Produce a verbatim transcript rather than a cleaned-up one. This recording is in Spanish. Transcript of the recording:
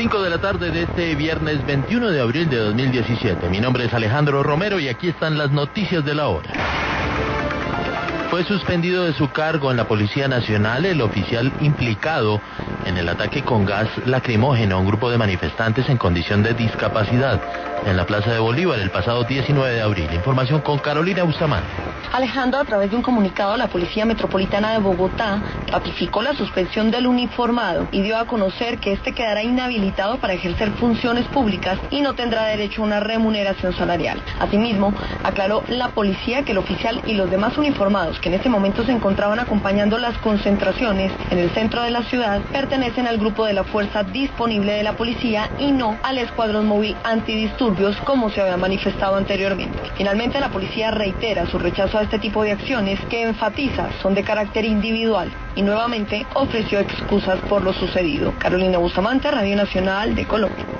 cinco de la tarde de este viernes veintiuno de abril de dos mil diecisiete. Mi nombre es Alejandro Romero y aquí están las noticias de la hora. Fue suspendido de su cargo en la Policía Nacional el oficial implicado en el ataque con gas lacrimógeno a un grupo de manifestantes en condición de discapacidad en la Plaza de Bolívar el pasado diecinueve de abril. Información con Carolina Bustamante. Alejandro, a través de un comunicado, la Policía Metropolitana de Bogotá ratificó la suspensión del uniformado y dio a conocer que este quedará inhabilitado para ejercer funciones públicas y no tendrá derecho a una remuneración salarial. Asimismo, aclaró la policía que el oficial y los demás uniformados que en este momento se encontraban acompañando las concentraciones en el centro de la ciudad pertenecen al grupo de la fuerza disponible de la policía y no al escuadrón móvil antidisturbios como se había manifestado anteriormente. Finalmente, la policía reitera su rechazo a este tipo de acciones que enfatiza son de carácter individual y nuevamente ofreció excusas por lo sucedido. Carolina Bustamante, Radio Nacional de Colombia.